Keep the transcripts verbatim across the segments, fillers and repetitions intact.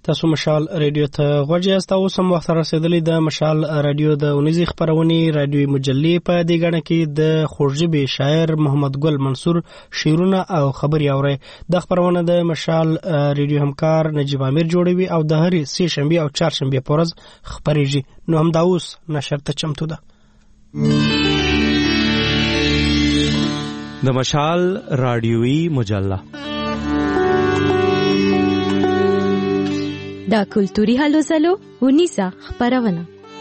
تاسو مشال رادیو ته غوږ یاست او سم وخت رسیدلی د مشال رادیو د ونیزي خبرونې رادیو مجلې په دې غاڼه کې د خوږژبې شاعر محمد ګل منصور شعرونه او خبري اوري. د خبرونه د مشال رادیو همکار نجیب امیر جوړوي او د هرې سه شنبه او چهار شنبه پورز خبريږي. نو هم دا اوس نشر ته چمتو ده. د مشال رادیوي مجله دا کلتوري هلو زلو ونیسا خبرونه.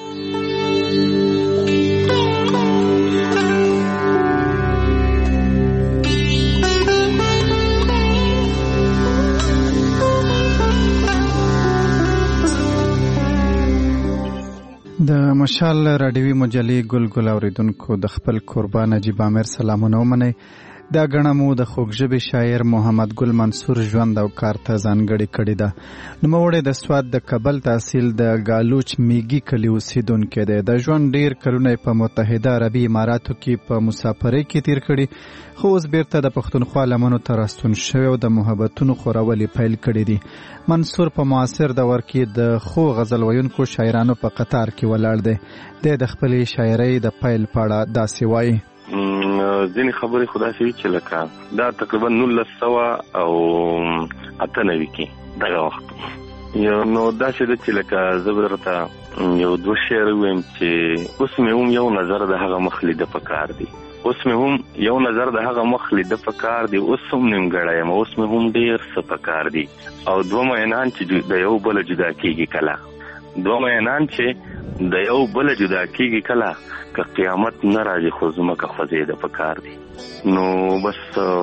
د مشال رادیوي مجلې ګل ګل اوریدونکو د خپل قربان نجیب امیر سلامونه ومنئ. دا غنه مو د خوږژبې شاعر محمد ګل منصور ژوند او کار ته ځانګړې کړې ده. نوموړی د سوات د کابل تحصیل د ګالوچ میږي کلي اوسیدونکی دی. د ژوند ډیر کلونه په متحده عربي اماراتو کې په مسافرۍ کې تیر کړي، خو اوس بیرته د پښتونخوا لمنو ته راستون شوی او د محبتونو خورولې پیل کړي دي. منصور په معاصر دور کې د خو غزل ویونکو شاعرانو په قطار کې ولاړ دی. د خپلې شاعرۍ د پیل پاړه داسې وایي: ځینې خبرې خدا سي چې لکه دا تقریبا نولس سوه او اته نوي کې دغه وخت یو نو داسې ده چې لکه زه به درته یو دوه شعر ووایم چې اوس مې هم یو نظر د هغه مخ لیده پکار دی، اوس مې هم یو نظر د هغه مخ لیده پکار دی، اوس هم نیمګړی یم، اوس مې هم ډېر څه پکار دي. او دوه مینان چې د یو بله جدا کېږي کله، دوه مینان چې د یو بله جدا کېږي کله، که قیامت نه راځي خو زمکه خوځېده پکار دي. نو بس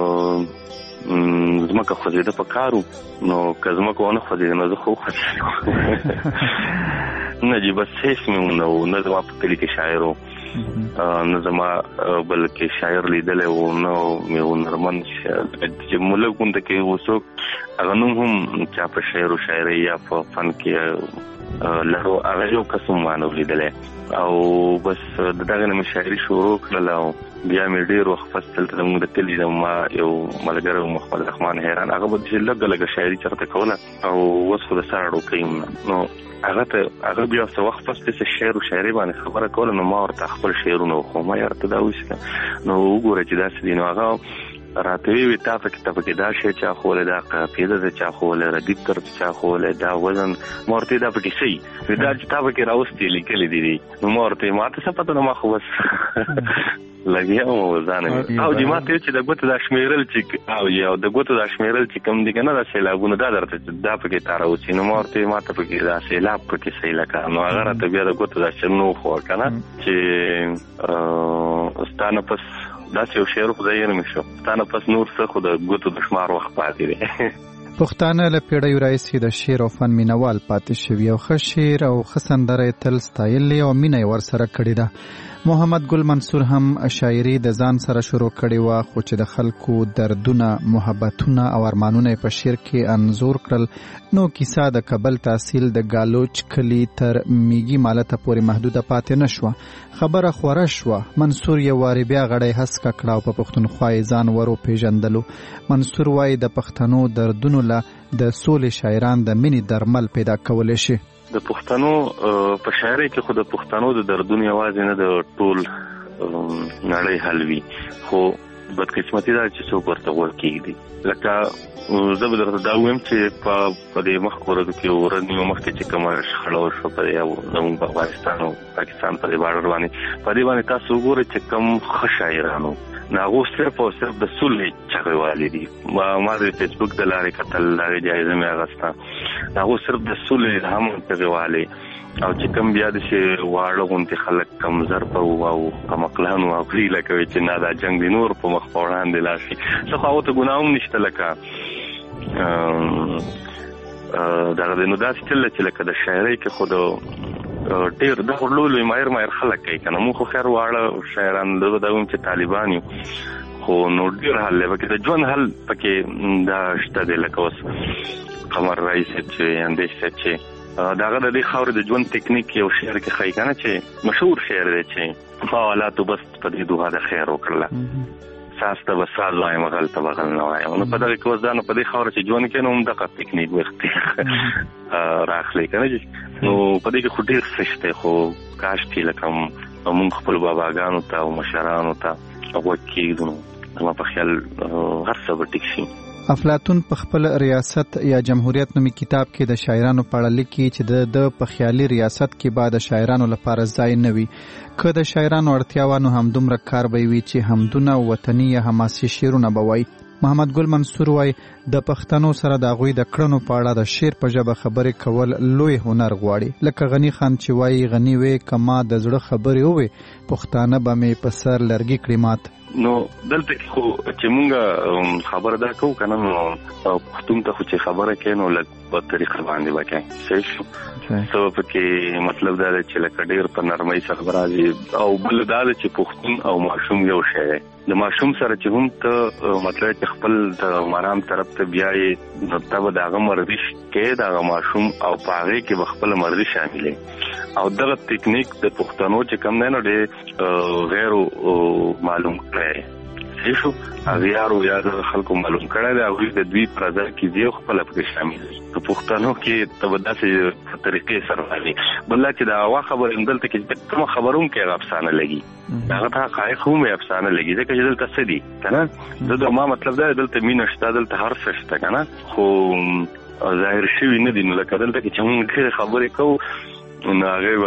زمکه خوځېده پکارو، نو که زمکه ونه خوځېده نو زه خو خوځېدم نه جي بس هیڅ مې ونه و، نه زما په کلي کې شاعر و، نه زما بلکې شاعر لیدلی و، نه مې و نرمن چې ملک غونډه کې و څوک هغه نوم هم چا په شعر و شاعرۍ یا په فن کې لرو هغه یو کس هم ما نه و لیدلی. او بس د دغه نه مې شاعري شروع کړله او بیا مې ډېر وخت پس دلته زموږ د کلي د ما یو ملګری و محمد رحمان حیران، هغه به چې لږه لږه شاعري چېرته کوله او اوس خو د سر اړوکۍ یم نه. نو هغه ته هغه بیا څه وخت پس داسې شعر و شاعري باندې خبره کوله، نو ما ورته خپل شعرونه وښوم، ما یاره ته دا وایسته نو وګوره چې داسې دي. نو هغه راته وی تا پکې ته پکې دا شی چا خوله، دا قافیه ده چا خوله، ردیف تر چا خوله، دا وزن مورته دا پکې شي دا چې تا پکې راوستي لیکلي دي. نو مورته ما ته څه پته نه، ما خو بس لګیا مو وزانه او جماعت چې د ګوتو د شمیرل چې او یو د ګوتو د شمیرل چې کم دي کنه دا سیلابونه دا درته دا پکې تاراوسی. نو مورته ما ته پکې دا سیلاب پکې سیلکه، نو هغه راته بیا د ګوتو د شنو خو کنه چې ستانه پس داسې یو شعر خو ځای نه شو، ستانه پس نور څه خو د ګوتو د شمار وخت پاتې دی. پښتانه له پیړیو راهیسې د شعر او فن مینوال پاتې شوي او ښه شعر او ښه سندره تل ستایلې او مینه یې ورسره کړې ده. محمد ګل منصور هم شاعري د ځان سره شروع کړې وه، خو چې د خلکو دردونه، محبتونه او ارمانونه په شعر کې انځور کړل. نو کیسه د کابل تحصیل د ګالوچ کلي تر میږي مالته پورې محدوده پاتې نه شوه، خبره خوره شوه. منصور یو وارې بیا غړی هسکه کړه او په پښتونخوا یې ځان ور وپېژندلو. منصور وایي د پښتنو دردونو له د سولې شاعران د مینې درمل پیدا کولی شي. د پښتنو په شاعرۍ کې خو د پښتنو د دردونو یوازې نه د ټول نړۍ حل وي، خو بدقسمتي دا چې څوک ورته غوږ کېږدي. لکه زه به درته دا ووایم چې په دې مخکې ورځو کې ورځنیو مخکې چې کومه شخړه وشوه په دې زموږ په افغانستان او پاکستان په دې باډر باندې، په دې باندې تاسو وګورئ چې کوم ښه شاعرانو هغو صرف او صرف د صلحې چغې والې دي. ما د فیسبوک د لارې کتل، د هغې جایزه مې اخیسته، هغو صرف د صلحې هم چغې والې. او چې کوم بیا داسې واړه غوندې خلک کمزرپه وو او کمقلان وو او هیله کوي چې نه دا جنګ د نور په مخ په وړاندې لاړ شي. څه خو هغو ته ګناه هم نشته، لکه دغه دی. نو داسې چله چې لکه د شاعرۍ کې خو د ډېر دا خو لوی لوی ماهر ماهر خلک کوي که نه، موږ خو خیر واړه شاعران زه به دا وایم چې طالبان یو، خو نو ډېر حل دی پکې، د ژوند حل پکې دا شته دی. لکه اوس قمر رایي صاحب چې اندیش صاحب چې داغه د دې خاورې د ژوند ټیکنیک یو شعر کې ښایي که نه، چې مشهور شعر دی چې فعالاتو بس په دې دوها د خیر وکړله ساز ته به ساز وایم غل ته به غل نه وایم نو په دغه کې اوس دا نو په دې خاوره چې ژوند کوي نو همدغه تکنیک وختي راخلی که نه نو په دې کې خو ډېر څه شته خو کاش چې لکه موږ خپلو باباګانو ته او مشرانو ته غوږ کېږدو نو زما په خیال هر څه به ټیک شي. افلاطون په خپل ریاست یا جمهوریت نومي کتاب کې د شاعرانو په اړه لیکي چې د په خیالي ریاست کې به د شاعرانو لپاره ځای نه وي. که د شاعرانو اړتیا وه نو همدومره کار به وي چې همدونه وطني یا حماسي شعرونه به وایي. محمد ګل منصور وایي د پښتنو سره د هغوی د کړنو په اړه د شعر په ژبه خبرې کول لوی هنر غواړي. لکه غني خان چې وایي غني وې که ما د زړه خبرې ووې پښتانه به مې په سر لرګي کړي مات. نو دلته خو چې مونږ خبره دا کوو که نه نو پښتون ته خو چې خبره کوي نو لږ په طریقه باندې به کوي صحیح شو. سبب کې مطلب دا دی چې لکه ډېر په نرمۍ سره به راځي او بل دا دی چې پښتون او ماشوم یو شی دی. د ماشوم سره چې هم ته مطلب چې خپل د مرام طرف ته بیایې نو ته به د هغه مرضي کې د هغه ماشوم او په هغې کې به خپله مرضي شاملې او دغه تکنیک د پښتنو چې کم دی نو ډېر غیرو معلوم کړی صحیح شو. اغیارو یا د خلکو معلوم کړی دی هغوی د دوی په رضا کې دي او خپله پکې شامل دي. په پښتنو کې ته به داسې طریقې سره راځي بل دا چې د هوا خبرې هم دلته کې کومه خبره هم کې هغه افسانه لګي هغه ته حقایق هم یې افسانه لګي ځکه چې دلته څه دي که نه زه د ما مطلب دا دلته مینه شته دلته هر څه شته که نه خو ظاهر شوي نه دي نو لکه دلته کې چې موږ ډېرې خبرې کوو نو هغې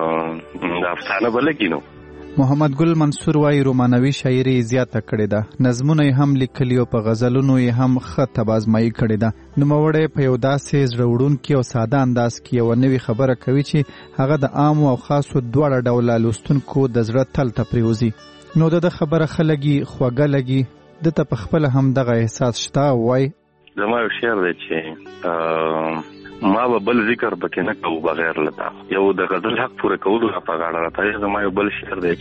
به د افسانه به لګي. نو محمد ګل منصور وایي رومانوي شاعري زیاته کړې ده نظمونه یې هم لیکلي او په غزلونو یې هم ښه تبازمایي کړې ده. نوموړی په یو داسې زړه وړونکي او ساده انداز کې یوه نوې خبره کوي چې هغه د عامو او خاصو دواړه ډوله لوستونکو د زړه تل ته پرېوځي. نو د ده خبره ښه لګي خوږه لګي ده ته په خپله هم دغه احساس شته. وایي زما یو شعر دی چې ما به بل ذکر پکې نه کوو بغیر لتا یو د غزل حق پوره کولو په غاړه راته زما یو بل شعر دی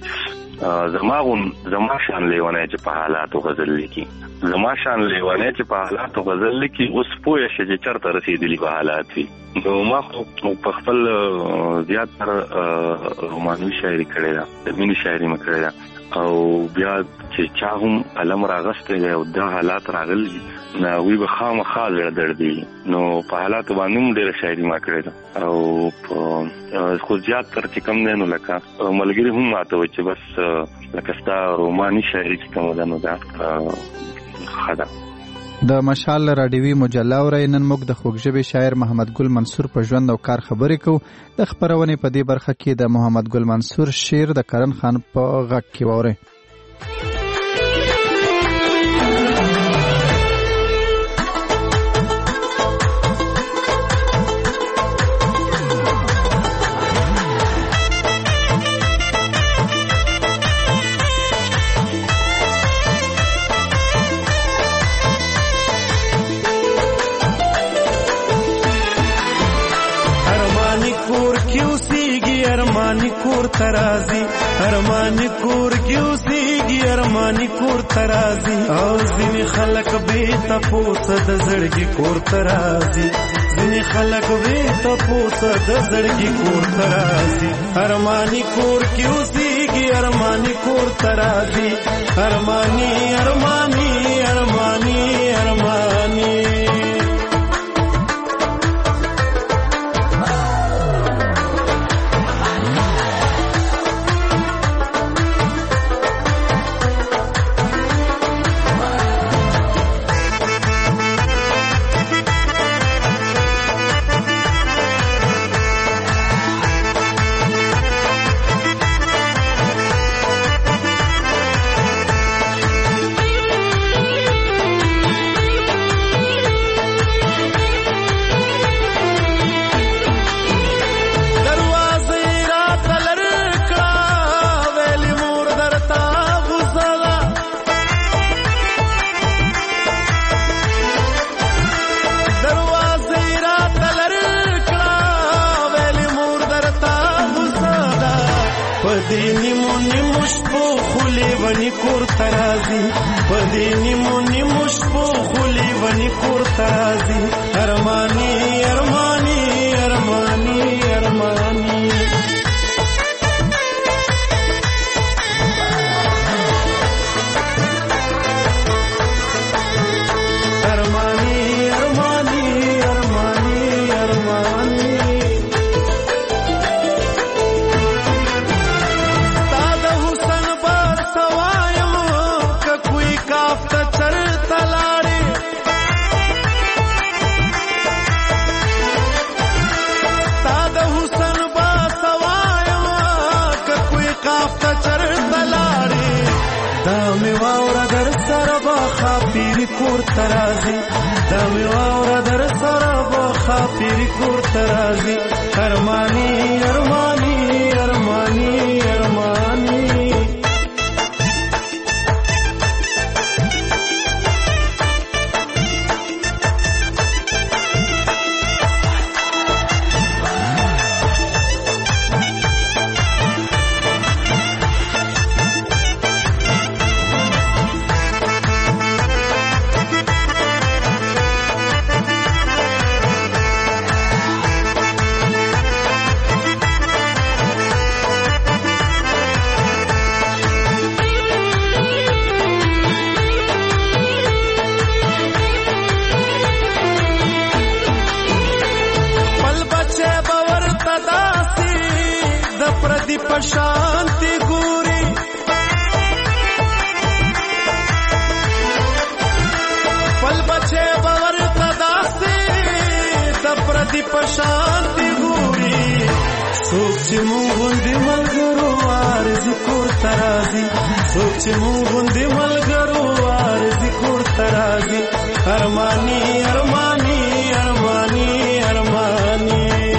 چې زما غون زما شان لیونی چې په حالاتو غزل لیکي زما شان لیونی چې په حالاتو غزل لیکي اوس پوه شي چې چېرته رسېدلي به حالات وي. نو ما خو په خپل زیات تر رومانوي شاعري کړې ده د مینې شاعري مې کړې ده او بیا چې چا هم قلم راغستی دی او دا حالات راغلي نو هغوی به خامخا زړه دردېږي. نو په حالاتو باندې هم ډېره شاعري ما کړې ده او په خو زیات تر چې کم دی نو لکه ملګري هم ماته وایي چې بس لکه ستا روماني شاعري چې کومه ده نو دا ښه ده. د مشال راډیوي مجله اورئ. نن موږ د خوږژبې شاعر محمد ګل منصور په ژوند او کار خبرې کوو. د خپرونې په دې برخه کې د محمد ګل منصور شعر د کرن خان په غږ کې واورئ. ارمانی کور ترازی ارمانی کور کیوسیږي ارمانی کور ترازی او ځینې خلک به تپوس د زړګي کور ترازی ځینې خلک به تپوس د زړګي کور ترازی ارمانی کور کیوسیږي ارمانی کور ترازی ارمانی ارمانی ارمانی ارمانی کور ترازی پدې نیمو نیمو شپو خولي ونی کور ترازی ارمانی ارمانی ارمانی ارمانی پیری کور ترازی دمی واورا در سرا بخا پیری کور ترازی ارمانی ارمانی ارمانی ارمانی शांति गोरी पल बचे बवर तदासी द प्रदीप शांति गोरी सोच मुंदी मलगरो आरज़ी कोर तराजी सोच मुंदी मलगरो आरज़ी कोर तराजी अरमानी अरमानी अरमानी अरमानी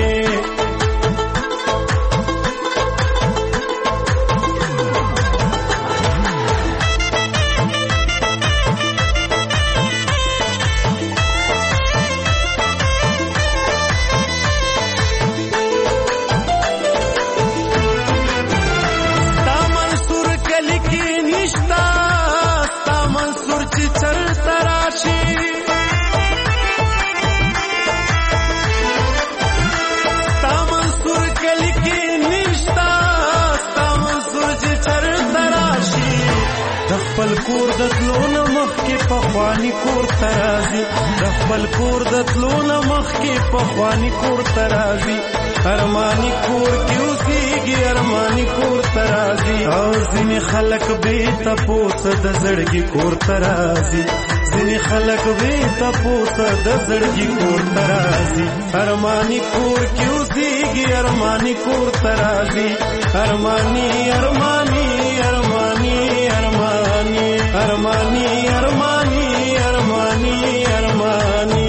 خپل کور د تلونه مخ کې پخوانی کور ترازی د خپل کور د تلونه مخ کې پخوانی کور ترازی ارمانی کور کې اوسېږي ارمانی کور ترازی او ځینې خلک به تپوس د زړګي کور ترازی ځینې خلک به تپوس د زړګي کور ترازی ارمانی کور کې اوسېږي ارمانی کور ترازی ارمانی ارمانی ارمانی ارمانی ارمانی ارمانی ارمانی ارمانی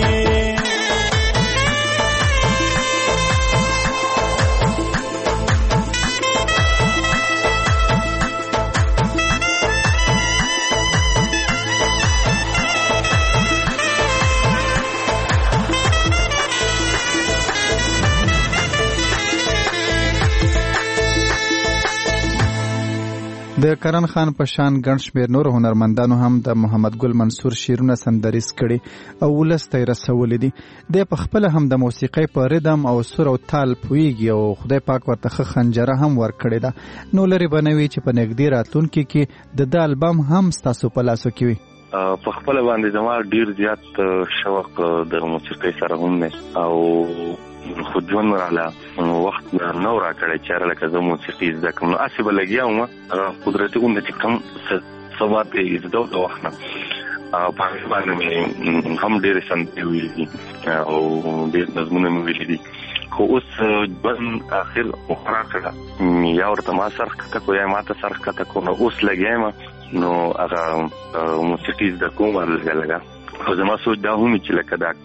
د کرن خان په شان ګڼ شمېر نور هنرمندانو هم د محمد ګل منصور شعرونه سندریز کړي او ولس ته یې رسولي دي. دی په خپله هم د موسیقۍ په ردم او سور او تال پوهیږي او خدای پاک ورته ښه خنجره هم ورکړې ده. نو لرې به نه وي چې په نږدې راتلونکي کې د ده البم هم ستاسو په لاسو کې وي. په خپله باندې زما ډېر زیات شوق د موسیقۍ سره هم دی او خو ژوند راله وخت نه و راکړی چې هره لکه زه موسیقي زده کړم نو هسې به لګیا وم قدرتي غونډه چې کوم څه وخت یې زده د وخت نه په هغې باندې مې هم ډېرې سندرې ویلي دي او ډېر نظمونه مې ویلي دي خو اوس ژوند اخر غوره کړه یا ورته ما سر ښکته کړو یا ما ته سر ښکته کړو نو اوس لګیا یم نو هغه موسیقي زده کوم لږه لږه خو زما سوچ دا هم چې لکه دا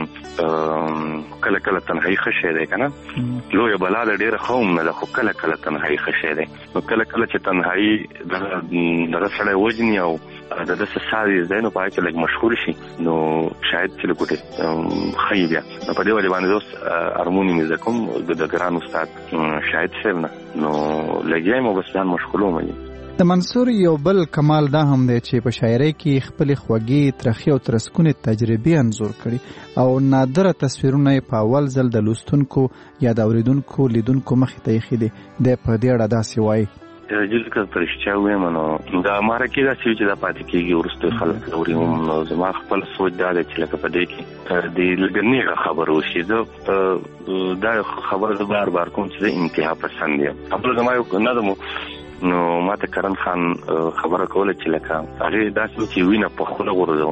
کله کله تنهایي ښه شی دی که نه لویه بلا ده ډېره ښه هم نه ده خو کله کله تنهایي ښه شی دی نو کله کله چې تنهایي دغه سړی وژني او د ده څه ساه یې زده نو په هغې کې لږ مشهور شي نو شاید چې لږ ګوتې ښه بیا نو په دې وجې باندې زه اوس هارموني مې زده کوم د ګران استاد شاهد صاحب نه نو لګیا یم او بس ځان مشغولوم یم. د منصور یو بل کمال دا هم دی چې په شاعرۍ کې خپلې خوږې ترخې او ترسکونې تجربې انځور کړي او نادره تصویرونه یې په اول ځل د لوستونکو یا د اورېدونکو لیدونکو مخې ته ایښي دي. دی په دې اړه داسې وایي جل که په رښتیا ووایم نو دا مرکې داسې وي چې دا پاتې کېږي وروسته خلک اوري هم نو زما خپل سوچ دا دی چې لکه په دې کې د لږه نیغه خبره وشي زه دا خبره زه بار بار کوم چې زه انتها پسند یم. خپله زما یو نظم نو ما ته کرن خان خبره کوله چې لکه هغې داسې چې وینه په خوله غورځوم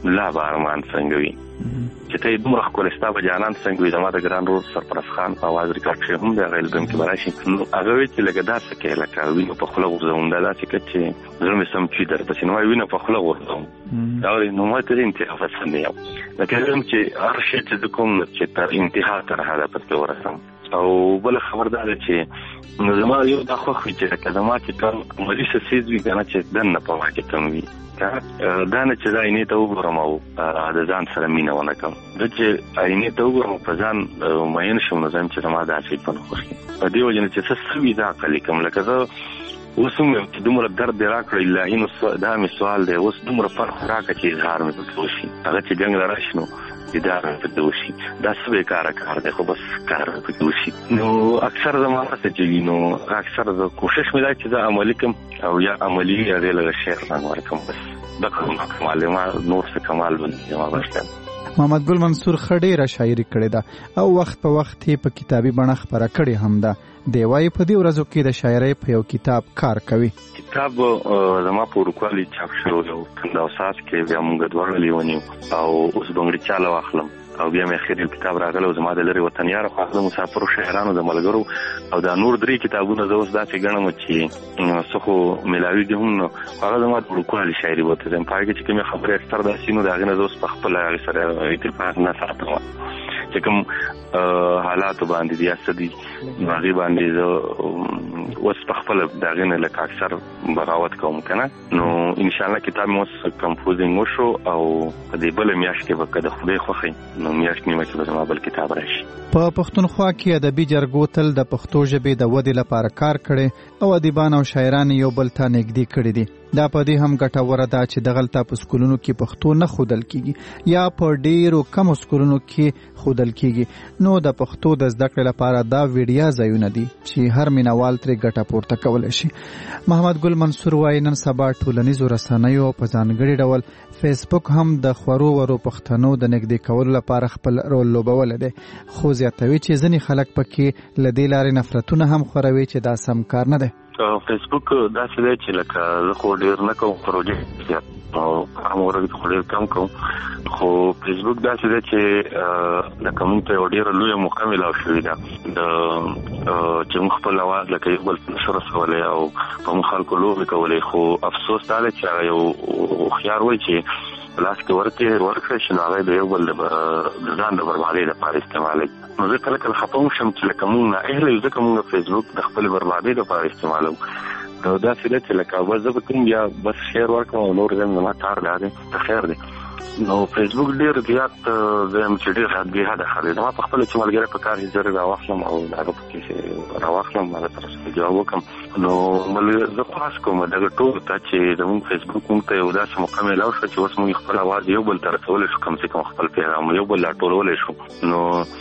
لا به ارمان څنګه وي چې ته دومره ښکلی ستا به جانان څنګه وي. زما د ګران ورور سرفراز خان په اواز ریکارډ کښې هم دی، هغه البم کې به راشي. نو هغه وایي چې لکه داسې کوې لکه وینو په خوله غورځوم، دا داسې کوه چې زړه مې سم چوي درپسې. نو وایي وینو په خوله غورځوم، اورې نو ما ته انتها پسند یم. لکه یم چې هر شی چې زه کوم چې تر انتها تر هدف پورې ورسم. او بله خبر دا ده چې نو زما یو دا خوښ وي چې لکه زما چې کوم عملي څه څیز وي که نه چې دننه په ما کې کم وي، دا نه چې زه آینې ته وګورم او د ځان سره مینه ونه کړم. زه چې آینې ته وګورم او په ځان مین شم نو زه یم چې زما داسې ژوند خوښ وي. په دې وجه نه چې څه څه وي دا عقل کوم. لکه زه اوس هم یم چې دومره درد دې راکړی الهي، نو دا مې سوال دی اوس دومره فرق راکړه چې اظهار مې پکې وشي. هغه چې جنګ له راشي نو ادار مې پکې وشي، دا څه بېکاره کار دی، خو بس کار مې پکې وشي. نو اکثر زما هڅه چې وي نو اکثر زه کوشش مې دا چې زه عملي کړم او یا عملي هغې له شعر رنګ ورکړم. بس دا کوم کمال ما نور څه کمال باندې ما بشته. محمد ګل منصور ښه ډېره شاعري کړې ده او وخت په وخت یې په کتابي بڼه خپره کړې هم ده. دی وایي په دې ورځو کې د شاعرۍ په یو کتاب کار کوي. کتاب زما په وروکوالي چاپ شوی و کندهار ساس کې، بیا موږ دواړه لیونیو او اوس بنګړي چاله واخلم او بیا مې اخر یو کتاب راغلی زما د لرې وطن یاره خو د مسافرو شاعرانو د ملګرو او دا نور درې کتابونه زه اوس داسې ګڼم چې څه خو میلاویږي هم نو هغه زما د وروکوالي شاعري بوته یم. په هغې کې چې کومې خبرې اکثر داسې نو د هغې نه زه اوس په خپله هغې سره اتفاق نه ساتم چې کوم حالاتو باندې دي یا څه دي نو هغې باندې زه اوس په خپله د هغې نه لکه اکثر بغاوت کوم که نه. نو انشاءالله کتاب مې اوس کمپوزینګ وشو او په دې بله میاشت کې به که د خدای خوښوي نو میاشت نیمه کې به زما بل کتاب راشي. په پښتونخوا کې ادبي جرګو تل د پښتو ژبې د ودې لپاره کار کړی او ادیبان او شاعران یو بل ته نږدې کړي دي. دا په دې هم ګټوره ده چې دغلته په سکولونو کې پښتو نه ښودل کیږي یا په ډېرو کمو سکولونو کې ښودل کیږي. نو د پښتو د زده کړې لپاره دا ویډیا ځایونه دي چې هر مینوال ترې ګټه پورته کولی شي. محمد ګل منصور وایي نن سبا ټولنیزو رسنیو په ځانګړي ډول فیسبوک هم د خورو ورو پښتنو د نږدې کولو لپاره خپل رول لوبولی دی، خو زیاتوي چې ځینې خلک پکې له دې لارې نفرتونه هم خوروي چې دا سم کار نه دی. فیسبوک داسې دی چې لکه زه خو ډېر نه کوم پروژې زیات او هغه ورځ خو ډېر کم کوم، خو فیسبوک داسې دی چې لکه موږ ته یو ډېره لویه موقع میلاو شوې ده د چې موږ خپل اواز لکه یو بل نشو رسولی او په موږ خلکو لوبې کولی. خو افسوس دا دی چې هغه یو هوښیار وایي چې په لاس کې ورکړې ورکړی شي نو هغه د یو بل د ځان د بربادۍ لپاره استعمالوي. نو زه کله کله خفه هم شم چې لکه موږ نااهله یو ځکه موږ فیسبوک د خپلې بربادۍ لپاره استعمالوو. نو داسې ده چې لکه بس زه به کوم یا بس شیر ورکړم او نور زم زما کار دا دی ته خیر دی. نو فیسبوک ډېر زیات زه یم چې ډېر حد بې حده ښه دی. زما په خپله چې ملګری په کار زه راواخلم او د هغه پکې راواخلم هغه ته رسېدل جواب وکړم. نو زه خواست کوم دغه ټولو ته چې زموږ فیسبوک موږ ته یو داسې موقع میلاو شوه چې اوس موږ خپل اواز یو بل ته رسولی شو، کم سے کم خپل پیغام یو بل لا ټولولی شو. نو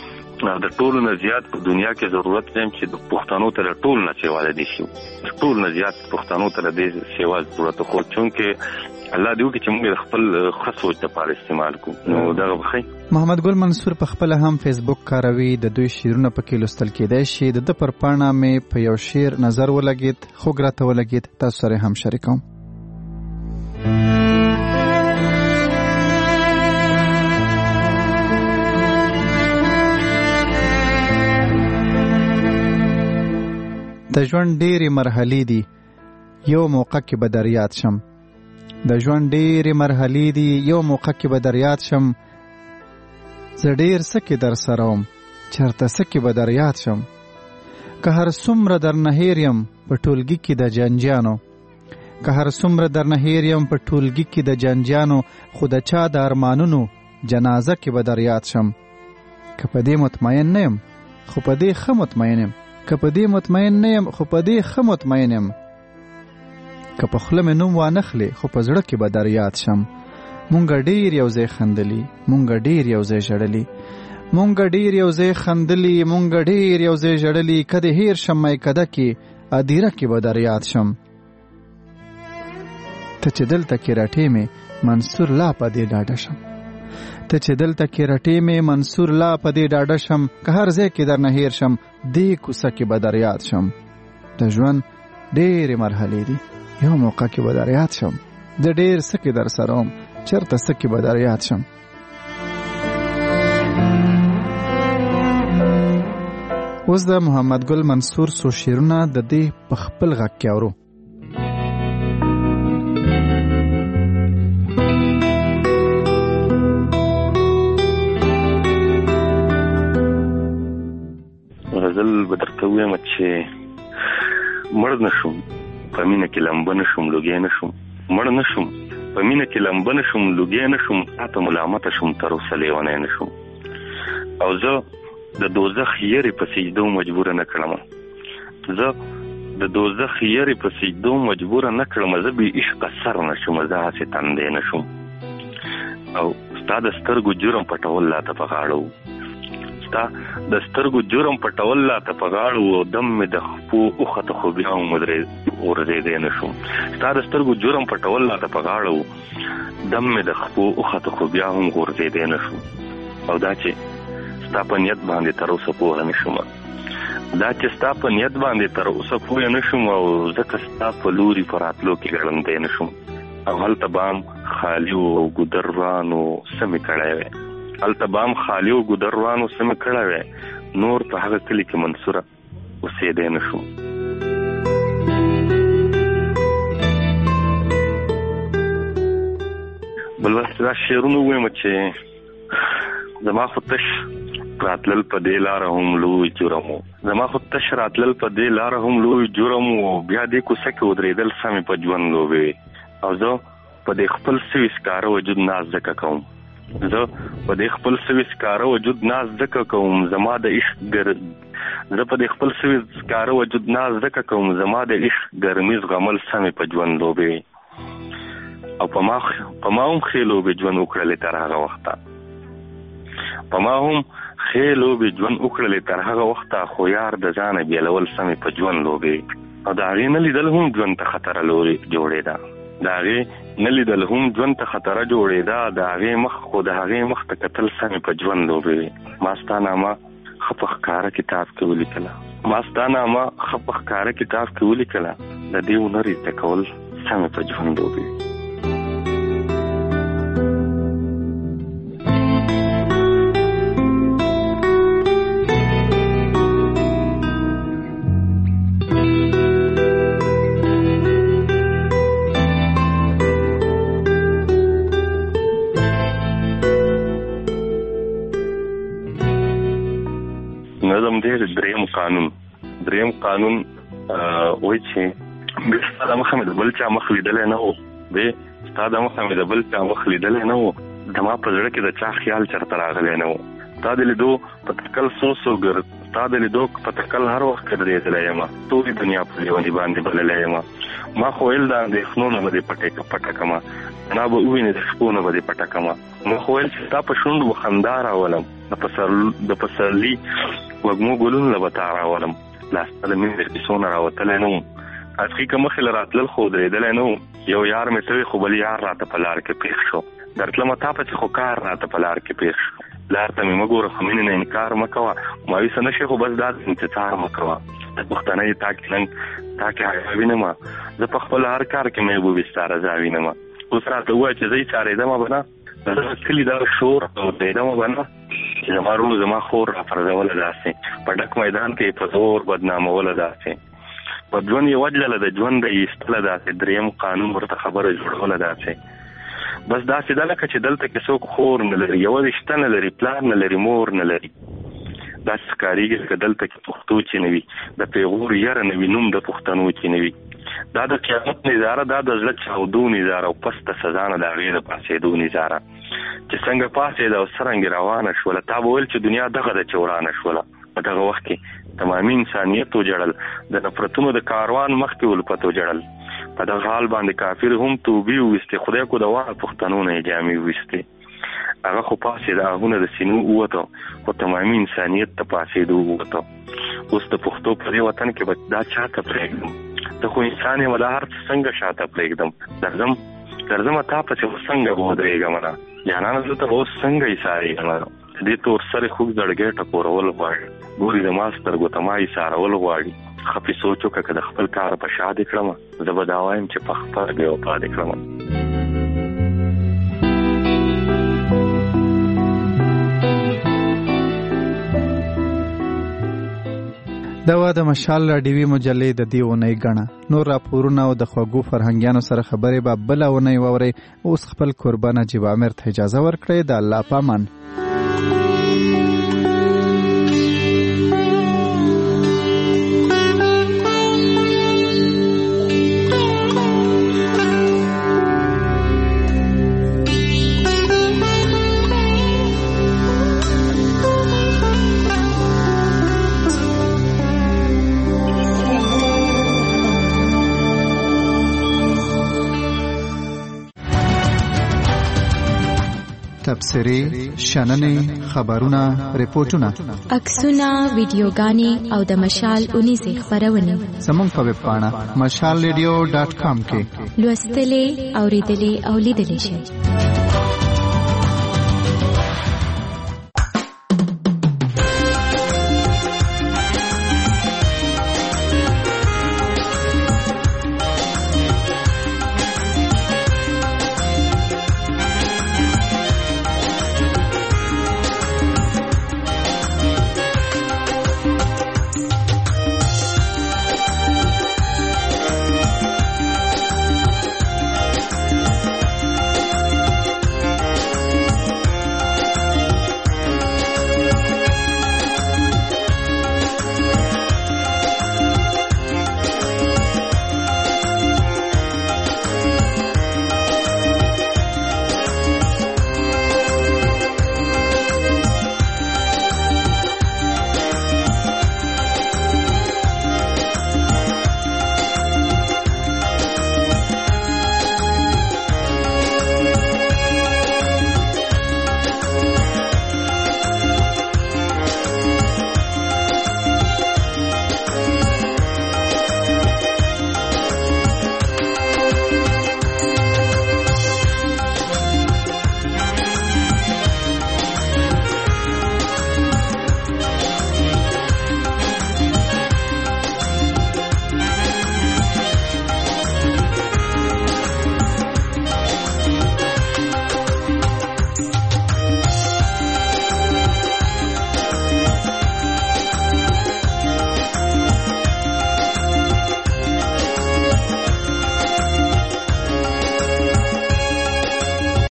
د ټولو نه زیات په دنیا کې ضرورت دی چې د پښتنو ته د ټول نه سیوا د دې شي د ټول نه زیات پښتنو ته د دې سیوا ضرورت خو چونکې الله دې وکړي چې موږ خپل ښه سوچ لپاره استعمال کړو. نو دغه بخی محمد ګل منصور په خپل هم فیسبوک کاروي، د دوی شعرونه پکې لوستل کېدای شي. د ده پر پاڼه مې په یو شعر نظر ولګېد، خوږ راته ولګېد، تاسو سره هم شریکوم. د ژوند ډېرې مرحلې دي یو موقع کې به در یاد شم، د ژوند ډېرې مرحلې دي یو موقع کې به در یاد شم. زه ډېر څه کې در سره وم چېرته څه کې به در یاد شم. که هر څومره در نه هېر یم په ټولګي کې د جنجانو، که هر څومره در نه هېر یم په ټولګي کې د جنجانو، خو د چا د ارمانونو جنازه کې به در یاد شم. که په دې مطمئن نه یم خو په دې ښه مطمئن یم، که په دې مطمئن نه یم خو په دې ښه مطمئن یم. که په خوله مې نوم وانخلې خو په زړه کې به در یاد شم. مونږ ډېر یو ځای خندلي، مونږ ډېر یو ځای ژړلي، مونږ ډېر یو ځای خندلي، مونږ ډېر یو ځای ژړلي. که دې هېر شم میکده کې ادیره کې به در یاد شم. ته چې دلته کې رټې مې منصور لا په دې ډاډه شم، ته چې دلته کې رټې مې منصور لا په دې ډاډه شم. که هر ځای کې در نه هېر شم دې کوڅه کې به در یاد شم. د ژوند ډېرې مرحلې دي یو موقع کې به در یاد شم. د ډېر سکه در سره هم چرته سکه به در یاد شم. اوس د محمد ګل منصور څو شعرونه د دې په خپل غږ کې اورو. غزل به درته ووایم چې مړ نه شم په مینه کې لمبه نه شم لوګی نه شم، مړ نه شم په مینه کې لمبه نه شم لوګی نه شم، تا ته ملامته شم تر اوسه لیونی نه شم. او زه د دوزخ یری په سجدو مجبوره نه کړم، زه د دوزخ یری په سجدو مجبوره نه کړم، زه بې عشقه سر نه شم، زه هسې تندی نه شم. او ستا د سترګو جرم پټول لا ته په غاړه و، ستا د سترګو جرم پټول لا ته په غاړه و، دم مې د خپو اوښته خو بیا هم غورځېدی نه شم. ستا د سترګو جرم پټول لا ته په غاړه و، دم مې د خپو اوښته خو بیا هم غورځېدی نه شم. او دا چې ستا په نیت باندې تر اوسه پوهه نه شم، دا چې ستا په نیت باندې تر اوسه پوهه نه شم، او ځکه ستا په لوري په راتلو کې ګړندی نه شم. او هلته بام خالي او ګودر روانو سمې کړی وی، هلته بام خالي او ګودر روانو سمې کړی وی، نور په هغه کلي کې منصوره اوسېدی نه شم. بل وخت دا شعرونه ووایم چې زما خو تش راتلل په دې لاره هم لوی جرم و، زما خو تش راتلل په دې لاره هم لوی جرم و، بیا دې کوڅه کې ودرېدل سمې په ژوند لوبې. او زه په دې خپل سوي سکاره وجود ناز ځکه کوم، زه په دې خپل سوي سکاره وجود ناز ځکه کوم، زما د عشق ګر زه په دې خپل سوي سکاره وجود ناز ځکه کوم، زما د عشق ګرمیز غمل سمې په ژوند لوبې. او په ما په ما هم ښې لوبې ژوند وکړلې تر هغه وخته، په ما هم ښې لوبې ژوند وکړلې تر هغه وخته، خو یار د ځانه بیلول سمې په ژوند لوبې. او د هغې نه لیدل هم ژوند ته خطره لورې جوړېده، د هغې نه لیدل هم ژوند ته خطره جوړېده، د هغې مخ خو د هغې مخ ته کتل سمې په ژوند لوبې. ما ستا نامه ښه په ښکاره کتاب کې ولیکله، ما ستا نامه ښه په ښکاره کتاب کې ولیکله، د دې هنر زده کول سمې په ژوند لوبې. نظم دی دریم قانون، دریم قانون وایي چې ستا د مخه مې د بل چا مخ لیدلی نه و، بې ستا د مخه مې د بل چا مخ لیدلی نه و، زما په زړه کې د چا خیال چېرته راغلی نه و، ستا د لیدو په تکل سوس وګر ستا د لیدو په تکل هر وخت ګرځېدلی یم، ټولې دنیا په لیوني باندې بللی یم. ما خو ویل د اندېښنو نه به دې پټه کړمه، نه به ووینې د شپو نه به دې پټه کړمه. ما خو ویل چې ستا په شونډو به خندا راولم، د پسرلي وږمو ګلونه به تا راولم، لا ستا د مینې د کیسو نه راوتلی نه وم، اڅخي که مخې له راتلل خو ودرېدلی نه وم، یو یار مې ته وي خو بل یار راته په لار کې پېښ شو، درتلمه تا پسې خو کار راته په لار کې پېښ شو، لار ته مې مه ګوره خو مینې نه انکار مه کوه، مایوسه نه شې خو بس دا انتظار مه کوه، د پښتنۍ تا کې ننګ تا کې حیا وینمه، زه په خپل هر کار کې محبوبې ستا رضا وینمه. اوس راته ووایه چې زه یې څارېدمه به نه، د دغه کلي دغه شور او دیدمه به نه، چې زما رونو زما خور را پرځوله داسې، په ډک میدان کې په زور بدناموله داسې، په ژوند یې وجلله د ژوند د ایستله داسې، دریم قانون ورته خبره جوړوله داسې. بس داسې ده لکه چې دلته کې څوک خور نه لري، یوه رشته نه لري، پلار نه لري، مور نه لري، داسې ښکارېږي لکه دلته کې پښتو چې نه وي، د پیغور یره نه وي، نوم د پښتنو چې نه وي. دا د قیامت نظاره، دا د زړه چاودو نظاره، او پس د سزا نه د هغې د پاڅېدو نظاره، چې څنګه پاڅېده او څرنګې روانه شوله. تا به ویل چې دنیا دغه ده چې ورانه شوله. په دغه وخت کې تمامي انسانیت وجړل، د نفرتونو د کاروان مخکې ولپت وجړل، په دغه حال باندې کافر هم توبې وویستې، خدای کو د واړه پښتنو نه یې جامې وویستې. هغه خو پاسېده، هغونه د سینو ووته، خو تمامي انسانیت ته پاڅېدو ووته. اوس د پښتو په دې وطن کې به دا چا ته پرېږدم؟ ته خو انسان یم، دا هر څه څنګه شاته پرېږدم؟ درځم درځمه تا پسې خو څنګه به ودرېږم نه، جانانه زه ته به اوس څنګه ایسارېږم نه، دې تور سرې خوږ زړګی ټکورول غواړي، ګوري د ما سترګو ته ما ایسارول غواړي، خپې سوچ وکړه که د خپل کار په شا دې کړم زه به دا وایم چې په خپل بې وفا دې کړم. دا وا د مشال راډیوي مجلې د دې اونۍ ګڼه نور راپورونه او د خوږو فرهنګیانو سره خبرې به بله اونۍ واورئ. اوس خپل قربان نجیب عامر ته اجازه ورکړئ. د الله په امان. تبصرې، شننې، خبرونه، ریپورتونه، عکسونه، ویډیوګانې او د مشال اونیزې خپرونې زموږ په ویب پاڼه مشال ریډیو ډاټ کام کې لوستلې، اورېدلې او لیدلې شئ.